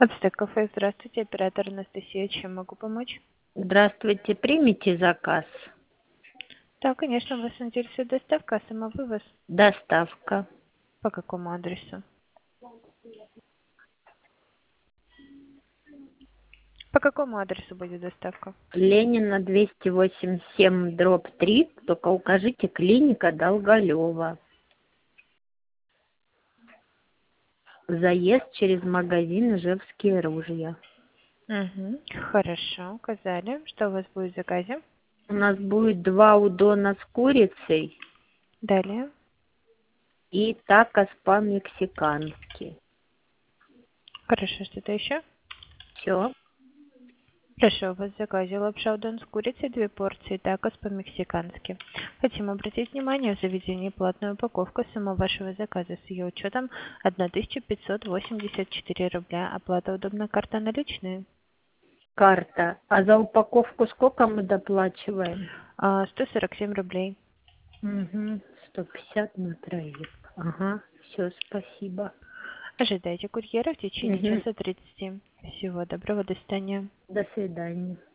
Ацтек кафе, здравствуйте, оператор Анастасия, чем могу помочь? Здравствуйте, примите заказ. Да, конечно, вас интересует доставка, а самовывоз Доставка. по какому адресу? По какому адресу будет доставка? Ленина 287 дробь 3. Только укажите клиника Долголева. Заезд через магазин Ижевские ружья. Угу. Хорошо, указали. Что у вас будет в заказе? У нас будет 2 удона с курицей Далее. и такос по-мексикански. Хорошо, что-то еще? Все. Хорошо, у вас в заказе лапша удон с курицей, 2 порции, такос по-мексикански. Хотим обратить внимание в заведении платную упаковку. Сумма вашего заказа с ее учетом 1584 рубля. Оплата удобна, карта наличные. Карта. А за упаковку сколько мы доплачиваем? 147 рублей. Угу. 150 на троих. Ага. Все, спасибо. Ожидайте курьера в течение Угу. часа 30. Всего доброго, до свидания. До свидания.